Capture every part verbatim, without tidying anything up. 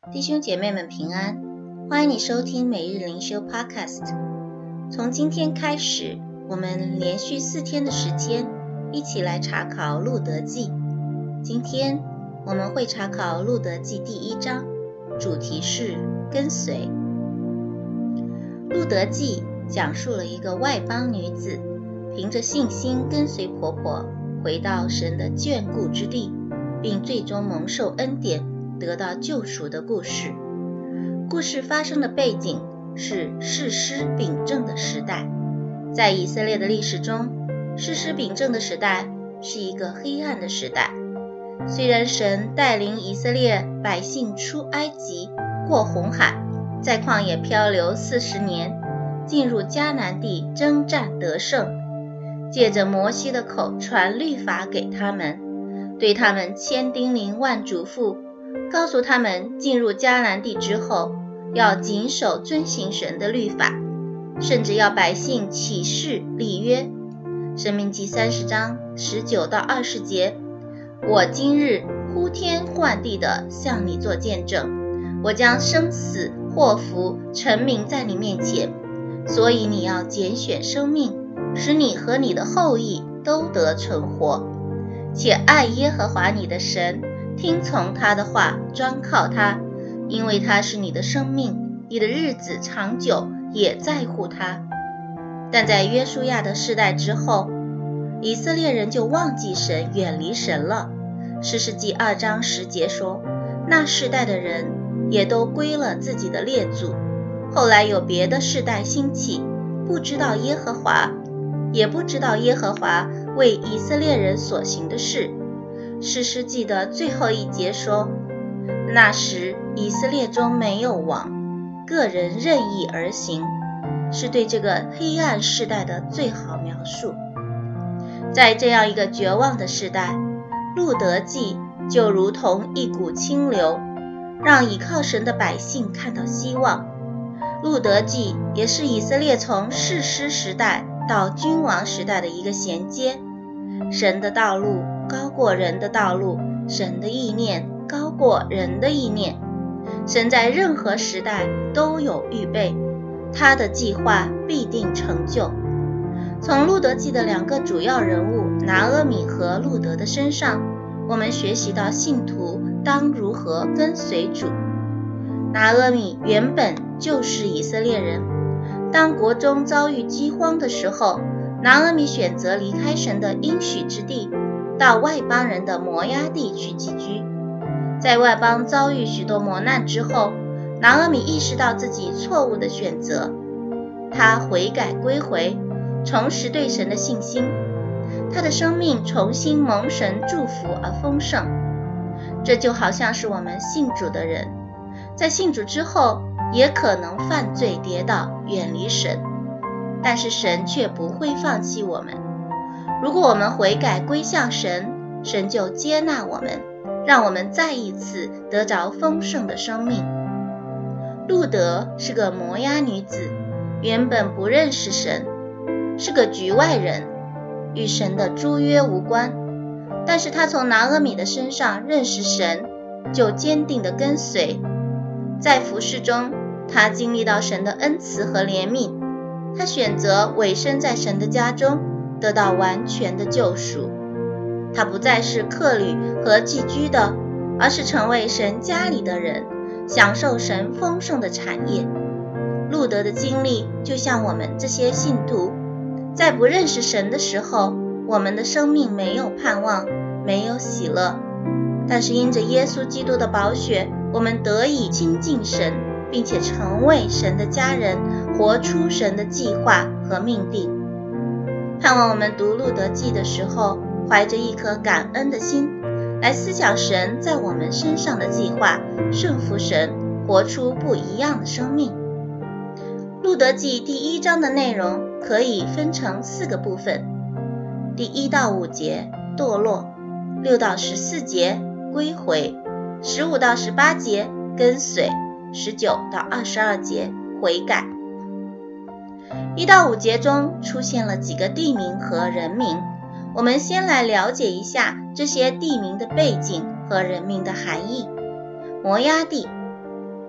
弟兄姐妹们平安，欢迎你收听每日灵修 Podcast。 从今天开始，我们连续四天的时间一起来查考路得记。今天我们会查考路得记第一章，主题是跟随。路得记讲述了一个外邦女子凭着信心跟随婆婆回到神的眷顾之地，并最终蒙受恩典，得到救赎的故事。故事发生的背景是士师秉政的时代。在以色列的历史中，士师秉政的时代是一个黑暗的时代。虽然神带领以色列百姓出埃及，过红海，在旷野漂流四十年，进入迦南地征战得胜，借着摩西的口传律法给他们，对他们千叮咛万嘱咐，告诉他们进入迦南地之后要谨守遵行神的律法，甚至要百姓起誓立约。申命记三十章十九到二十节，我今日呼天唤地的向你做见证，我将生死祸福陈明在你面前，所以你要拣选生命，使你和你的后裔都得存活，且爱耶和华你的神，听从他的话，专靠他，因为他是你的生命，你的日子长久，也在乎他。但在约书亚的世代之后，以色列人就忘记神，远离神了。士师记二章十节说，那世代的人也都归了自己的列祖。后来有别的世代兴起，不知道耶和华，也不知道耶和华为以色列人所行的事。士师记的最后一节说，那时以色列中没有王，个人任意而行，是对这个黑暗世代的最好描述。在这样一个绝望的世代，路得记就如同一股清流，让倚靠神的百姓看到希望。路得记也是以色列从士师时代到君王时代的一个衔接。神的道路高过人的道路，神的意念高过人的意念。神在任何时代都有预备，他的计划必定成就。从路得记的两个主要人物拿俄米和路得的身上，我们学习到信徒当如何跟随主。拿俄米原本就是以色列人，当国中遭遇饥荒的时候，拿俄米选择离开神的应许之地，到外邦人的摩押地去寄居。在外邦遭遇许多磨难之后，拿俄米意识到自己错误的选择，他悔改归回，重拾对神的信心，他的生命重新蒙神祝福而丰盛。这就好像是我们信主的人，在信主之后也可能犯罪跌倒，远离神，但是神却不会放弃我们。如果我们悔改归向神，神就接纳我们，让我们再一次得着丰盛的生命。路得是个摩押女子，原本不认识神，是个局外人，与神的诸约无关，但是她从拿俄米的身上认识神，就坚定地跟随。在服事中，她经历到神的恩慈和怜悯，她选择委身在神的家中，得到完全的救赎。她不再是客旅和寄居的，而是成为神家里的人，享受神丰盛的产业。路得的经历就像我们这些信徒，在不认识神的时候，我们的生命没有盼望，没有喜乐，但是因着耶稣基督的宝血，我们得以亲近神，并且成为神的家人，活出神的计划和命定。盼望我们读路得记的时候，怀着一颗感恩的心，来思想神在我们身上的计划，顺服神，活出不一样的生命。路得记第一章的内容可以分成四个部分，第一到五节堕落，六到十四节归回，十五到十八节跟随，十九到二十二节悔改。一到五节中出现了几个地名和人名，我们先来了解一下这些地名的背景和人名的含义。摩押地，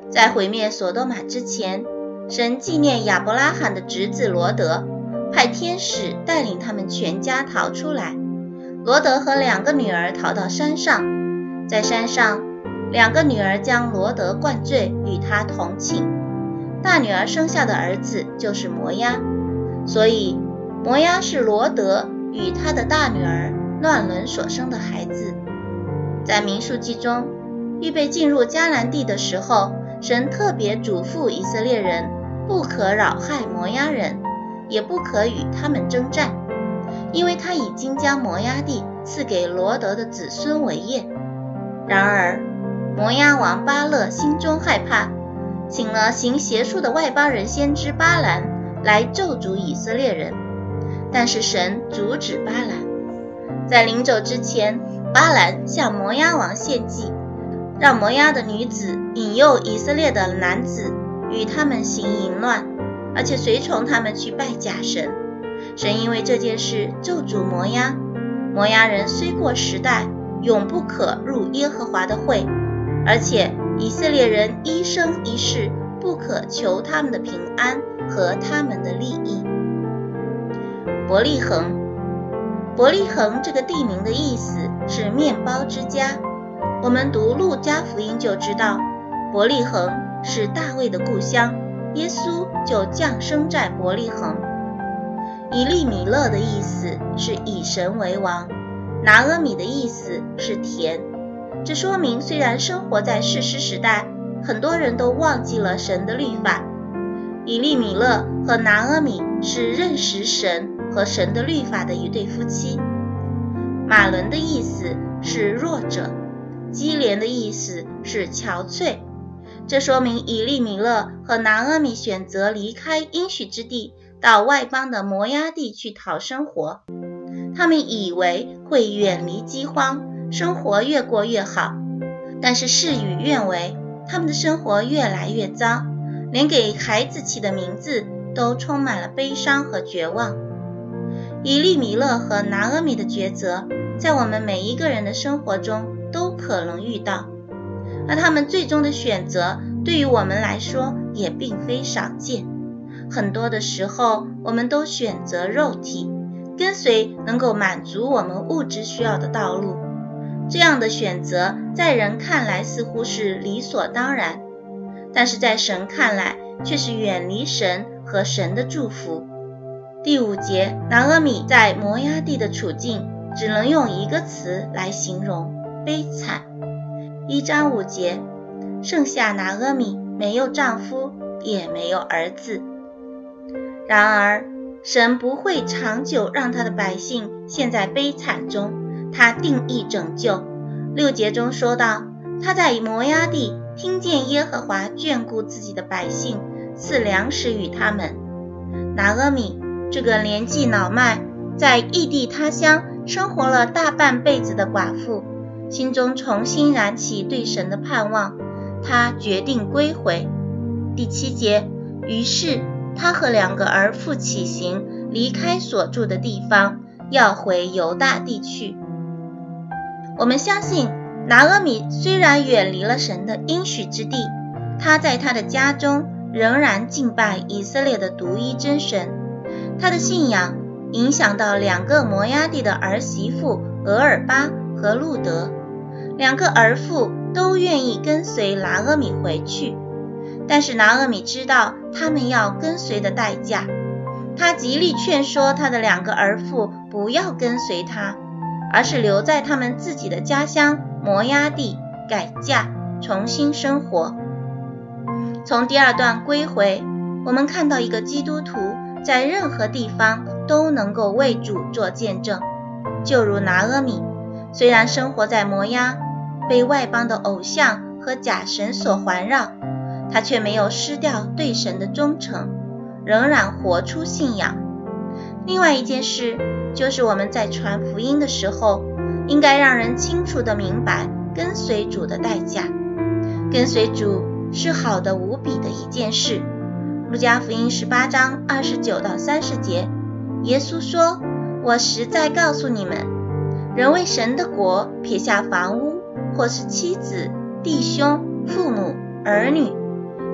在毁灭所多玛之前，神纪念亚伯拉罕的侄子罗德，派天使带领他们全家逃出来。罗德和两个女儿逃到山上，在山上，两个女儿将罗德灌醉，与他同寝。大女儿生下的儿子就是摩押，所以摩押是罗德与他的大女儿乱伦所生的孩子。在民数记中，预备进入迦南地的时候，神特别嘱咐以色列人不可扰害摩押人，也不可与他们征战，因为他已经将摩押地赐给罗德的子孙为业。然而摩押王巴勒心中害怕，请了行邪术的外邦人先知巴兰来咒诅以色列人，但是神阻止巴兰。在临走之前，巴兰向摩押王献计，让摩押的女子引诱以色列的男子与他们行淫乱，而且随从他们去拜假神。神因为这件事咒诅摩押，摩押人虽过时代，永不可入耶和华的会，而且以色列人一生一世不可求他们的平安和他们的利益。伯利恒，伯利恒这个地名的意思是面包之家。我们读路加福音就知道，伯利恒是大卫的故乡，耶稣就降生在伯利恒。以利米勒的意思是以神为王，拿俄米的意思是田。这说明虽然生活在士师时代，很多人都忘记了神的律法。以利米勒和拿俄米是认识神和神的律法的一对夫妻。马伦的意思是弱者，基连的意思是憔悴。这说明以利米勒和拿俄米选择离开应许之地，到外邦的摩押地去讨生活。他们以为会远离饥荒，生活越过越好，但是事与愿违，他们的生活越来越糟，连给孩子起的名字都充满了悲伤和绝望。以利米勒和拿俄米的抉择，在我们每一个人的生活中都可能遇到，而他们最终的选择对于我们来说也并非少见。很多的时候，我们都选择肉体，跟随能够满足我们物质需要的道路。这样的选择在人看来似乎是理所当然，但是在神看来却是远离神和神的祝福。第五节，拿俄米在摩押地的处境只能用一个词来形容，悲惨。一章五节，剩下拿俄米没有丈夫，也没有儿子。然而神不会长久让他的百姓陷在悲惨中，他定义拯救。六节中说到，他在摩押地听见耶和华眷顾自己的百姓，赐粮食与他们。拿俄米这个年纪老迈，在异地他乡生活了大半辈子的寡妇，心中重新燃起对神的盼望，他决定归回。第七节，于是他和两个儿妇起行，离开所住的地方，要回犹大地去。我们相信拿俄米虽然远离了神的应许之地，他在他的家中仍然敬拜以色列的独一真神。他的信仰影响到两个摩押地的儿媳妇俄尔巴和路德，两个儿妇都愿意跟随拿俄米回去，但是拿俄米知道他们要跟随的代价，他极力劝说他的两个儿妇不要跟随他，而是留在他们自己的家乡摩押地改嫁，重新生活。从第二段归回，我们看到一个基督徒在任何地方都能够为主做见证。就如拿俄米，虽然生活在摩押，被外邦的偶像和假神所环绕，他却没有失掉对神的忠诚，仍然活出信仰。另外一件事，就是我们在传福音的时候，应该让人清楚地明白跟随主的代价。跟随主是好的无比的一件事。路加福音十八章二十九到三十节，耶稣说，我实在告诉你们，人为神的国撇下房屋，或是妻子、弟兄、父母、儿女，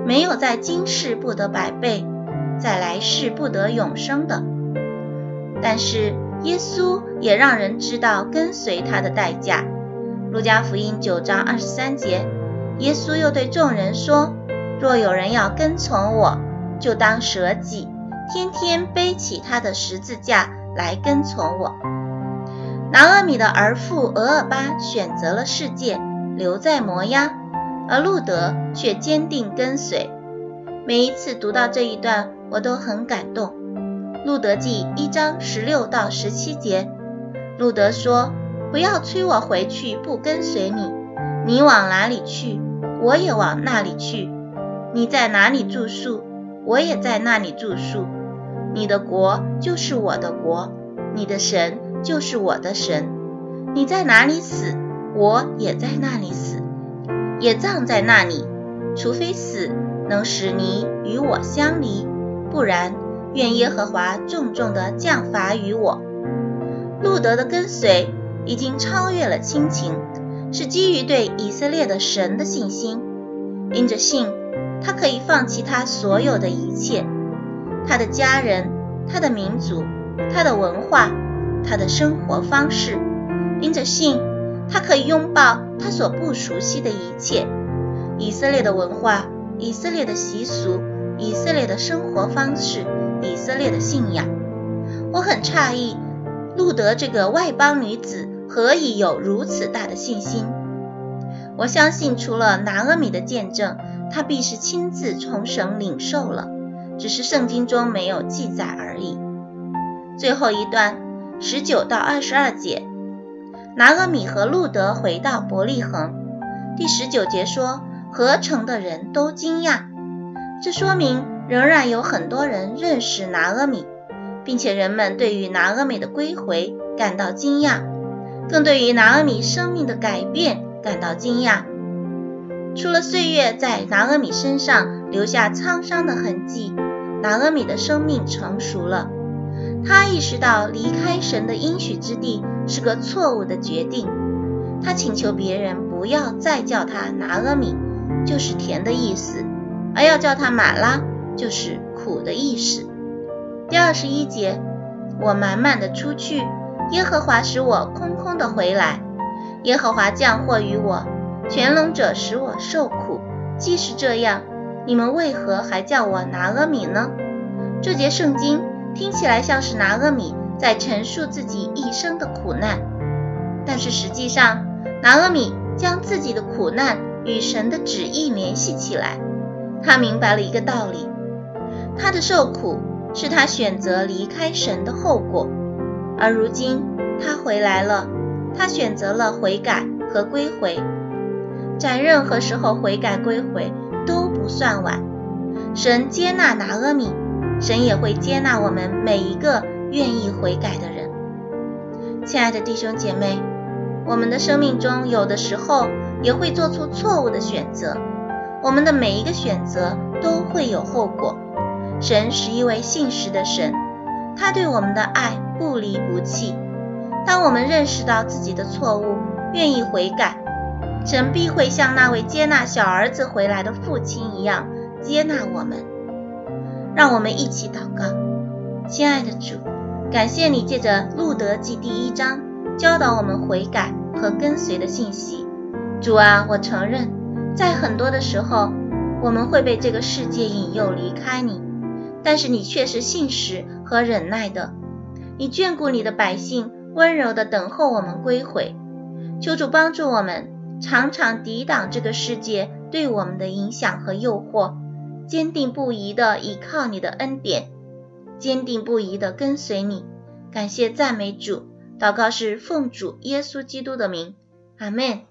没有在今世不得百倍，在来世不得永生的。但是耶稣也让人知道跟随他的代价。路加福音九章二十三节，耶稣又对众人说，若有人要跟从我，就当舍己，天天背起他的十字架来跟从我。拿俄米的儿妇俄尔巴选择了世界，留在摩押，而路德却坚定跟随。每一次读到这一段，我都很感动。路德记一章十六到十七节，路德说，不要催我回去不跟随你，你往哪里去，我也往那里去，你在哪里住宿，我也在那里住宿，你的国就是我的国，你的神就是我的神，你在哪里死，我也在那里死，也葬在那里，除非死能使你与我相离，不然愿耶和华重重地降罚于我。路德的跟随已经超越了亲情，是基于对以色列的神的信心。因着信，他可以放弃他所有的一切，他的家人，他的民族，他的文化，他的生活方式。因着信，他可以拥抱他所不熟悉的一切，以色列的文化，以色列的习俗，以色列的生活方式，以色列的信仰。我很诧异，路德这个外邦女子何以有如此大的信心？我相信除了拿俄米的见证，她必是亲自从神领受了，只是圣经中没有记载而已。最后一段十九到二十二节，拿俄米和路德回到伯利恒。第十九节说，合城的人都惊讶，这说明仍然有很多人认识拿俄米，并且人们对于拿俄米的归回感到惊讶，更对于拿俄米生命的改变感到惊讶。除了岁月在拿俄米身上留下沧桑的痕迹，拿俄米的生命成熟了。他意识到离开神的应许之地是个错误的决定，他请求别人不要再叫他拿俄米，就是甜的意思，而要叫他玛拉，就是苦的意思。第二十一节，我满满的出去，耶和华使我空空的回来，耶和华降祸于我，全能者使我受苦。既是这样，你们为何还叫我拿俄米呢？这节圣经听起来像是拿俄米在陈述自己一生的苦难，但是实际上拿俄米将自己的苦难与神的旨意联系起来。他明白了一个道理，他的受苦是他选择离开神的后果，而如今他回来了，他选择了悔改和归回。在任何时候悔改归回都不算晚，神接纳拿俄米，神也会接纳我们每一个愿意悔改的人。亲爱的弟兄姐妹，我们的生命中有的时候也会做出错误的选择，我们的每一个选择都会有后果。神是一位信实的神，他对我们的爱不离不弃。当我们认识到自己的错误，愿意悔改，神必会像那位接纳小儿子回来的父亲一样接纳我们。让我们一起祷告。亲爱的主，感谢你借着路德记第一章教导我们悔改和跟随的信息。主啊，我承认在很多的时候我们会被这个世界引诱离开你，但是你却是信实和忍耐的，你眷顾你的百姓，温柔地等候我们归回。求主帮助我们常常抵挡这个世界对我们的影响和诱惑，坚定不移地依靠你的恩典，坚定不移地跟随你。感谢赞美主，祷告是奉主耶稣基督的名，阿们。